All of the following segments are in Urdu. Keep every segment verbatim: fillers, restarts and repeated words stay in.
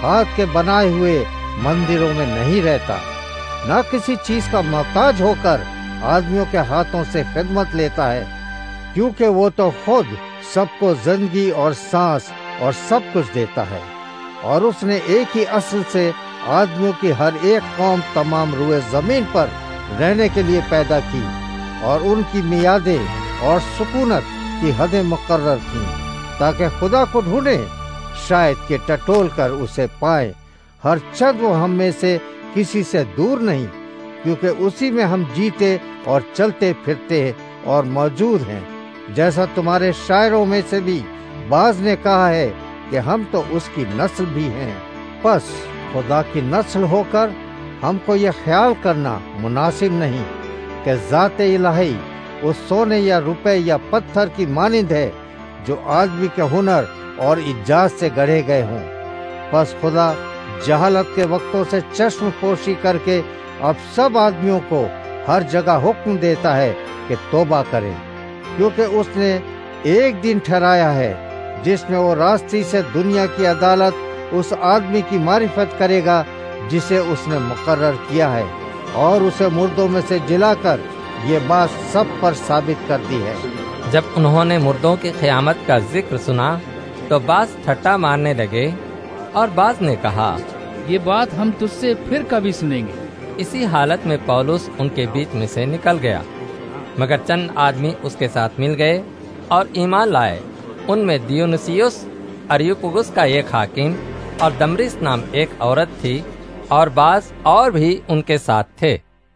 ہاتھ کے بنائے ہوئے مندروں میں نہیں رہتا، نہ کسی چیز کا محتاج ہو کر آدمیوں کے ہاتھوں سے خدمت لیتا ہے، کیونکہ وہ تو خود سب کو زندگی اور سانس اور سب کچھ دیتا ہے۔ اور اس نے ایک ہی اصل سے آدمیوں کی ہر ایک قوم تمام روئے زمین پر رہنے کے لیے پیدا کی، اور ان کی میادیں اور سکونت کی حدیں مقرر تھیں، تاکہ خدا کو ڈھونڈیں، شاید کہ ٹٹول کر اسے پائیں۔ ہر چند وہ ہم میں سے کسی سے دور نہیں، کیونکہ اسی میں ہم جیتے اور چلتے پھرتے اور موجود ہیں، جیسا تمہارے شاعروں میں سے بھی بعض نے کہا ہے کہ ہم تو اس کی نسل بھی ہیں۔ پس خدا کی نسل ہو کر ہم کو یہ خیال کرنا مناسب نہیں کہ ذات الہی اس سونے یا روپے یا پتھر کی مانند ہے جو آدمی کے ہنر اور ایجاد سے گڑھے گئے ہوں۔ پس خدا جہالت کے وقتوں سے چشم پوشی کر کے اب سب آدمیوں کو ہر جگہ حکم دیتا ہے کہ توبہ کریں، کیونکہ اس نے ایک دن ٹھہرایا ہے جس میں وہ راستی سے دنیا کی عدالت اس آدمی کی معرفت کرے گا جسے اس نے مقرر کیا ہے، اور اسے مردوں میں سے جلا کر یہ بات سب پر ثابت کر دی ہے۔ جب انہوں نے مردوں کی قیامت کا ذکر سنا تو بعض ٹھٹا مارنے لگے، اور بعض نے کہا، یہ بات ہم تجھ سے پھر کبھی سنیں گے۔ اسی حالت میں پولس ان کے بیچ میں سے نکل گیا، مگر چند آدمی اس کے ساتھ مل گئے اور ایمان لائے۔ ان میں دیونسیوس اریوپگس کا ایک حاکم اور دمرس نام ایک عورت تھی، اور بعض اور بھی ان کے ساتھ تھے۔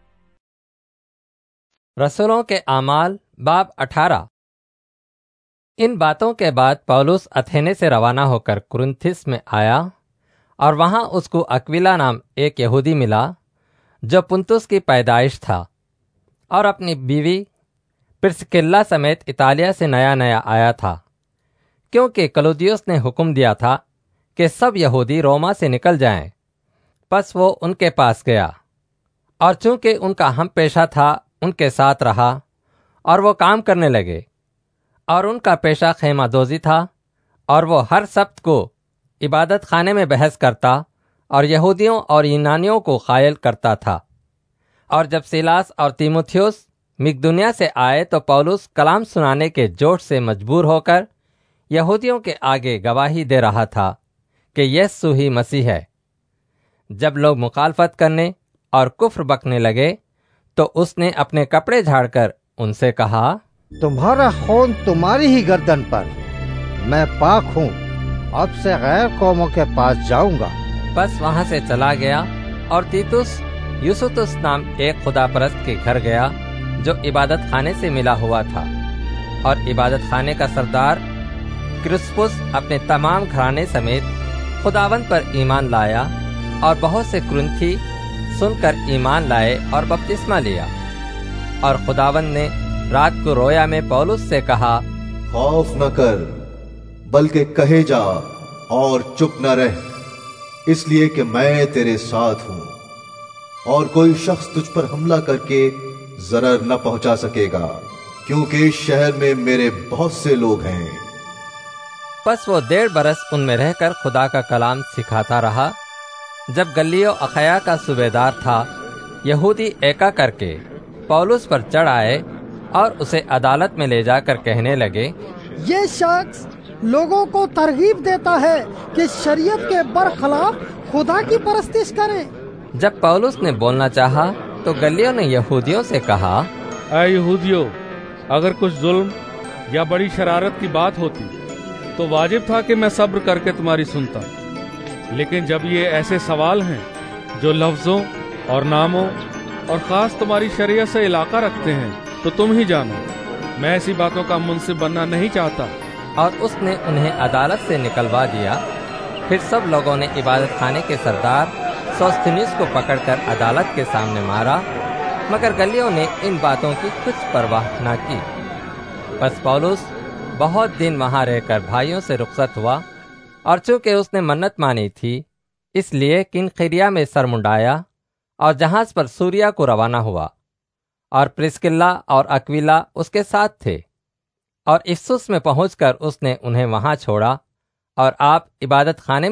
رسولوں کے اعمال باب اٹھارہ۔ ان باتوں کے بعد پولس اتھینے سے روانہ ہو کر کرنتھس میں آیا، اور وہاں اس کو اکویلا نام ایک یہودی ملا جو پنتس کی پیدائش تھا، اور اپنی بیوی پرسکلا سمیت اطالیہ سے نیا نیا آیا تھا، کیونکہ کلودیوس نے حکم دیا تھا کہ سب یہودی روما سے نکل جائیں۔ پس وہ ان کے پاس گیا، اور چونکہ ان کا ہم پیشہ تھا ان کے ساتھ رہا، اور وہ کام کرنے لگے، اور ان کا پیشہ خیمہ دوزی تھا، اور وہ ہر سبت کو عبادت خانے میں بحث کرتا اور یہودیوں اور یونانیوں کو قائل کرتا تھا۔ اور جب سیلاس اور تیموتھیوس مقدونیہ سے آئے تو پولس کلام سنانے کے جوش سے مجبور ہو کر یہودیوں کے آگے گواہی دے رہا تھا کہ یسوع ہی مسیح ہے۔ جب لوگ مخالفت کرنے اور کفر بکنے لگے تو اس نے اپنے کپڑے جھاڑ کر ان سے کہا، تمہارا خون تمہاری ہی گردن پر، میں پاک ہوں، اب سے غیر قوموں کے پاس جاؤں گا۔ بس وہاں سے چلا گیا اور تیتس یوستس نام ایک خدا پرست کے گھر گیا جو عبادت خانے سے ملا ہوا تھا، اور عبادت خانے کا سردار کرسپس اپنے تمام گھرانے سمیت خداوند پر ایمان لایا، اور بہت سے کرنتھی سن کر ایمان لائے اور بپتسمہ لیا۔ اور خداوند نے رات کو رویا میں پولس سے کہا، خوف نہ کر، بلکہ کہے جا اور چپ نہ رہ، اس لیے کہ میں تیرے ساتھ ہوں، اور کوئی شخص تجھ پر حملہ کر کے ضرر نہ پہنچا سکے گا، کیونکہ شہر میں میرے بہت سے لوگ ہیں۔ پس وہ ڈیڑھ برس ان میں رہ کر خدا کا کلام سکھاتا رہا۔ جب گلیو اخیا کا صوبیدار تھا، یہودی ایکا کر کے پولس پر چڑھ آئے اور اسے عدالت میں لے جا کر کہنے لگے، یہ شخص لوگوں کو ترغیب دیتا ہے کہ شریعت کے برخلاف خدا کی پرستش کریں۔ جب پولس نے بولنا چاہا تو گلیو نے یہودیوں سے کہا، اے یہودیو، اگر کچھ ظلم یا بڑی شرارت کی بات ہوتی تو واجب تھا کہ میں صبر کر کے تمہاری سنتا، لیکن جب یہ ایسے سوال ہیں جو لفظوں اور ناموں اور خاص تمہاری شریعت سے علاقہ رکھتے ہیں تو تم ہی جانو، میں ایسی باتوں کا منصف بننا نہیں چاہتا۔ اور اس نے انہیں عدالت سے نکلوا دیا۔ پھر سب لوگوں نے عبادت خانے کے سردار سوستھنیس کو پکڑ کر عدالت کے سامنے مارا، مگر گلیوں نے ان باتوں کی کچھ پرواہ نہ کی۔ پس پولس بہت دن وہاں رہ کر بھائیوں سے رخصت ہوا، اور چونکہ اس نے منت مانی تھی اس لیے کنخریا میں سر منڈایا اور جہاز پر سوریا کو روانہ ہوا، اور پرسکلا اور اکویلا اس کے ساتھ تھے۔ اور افسس میں پہنچ کر اس نے انہیں وہاں چھوڑا، اور آپ عبادت خانے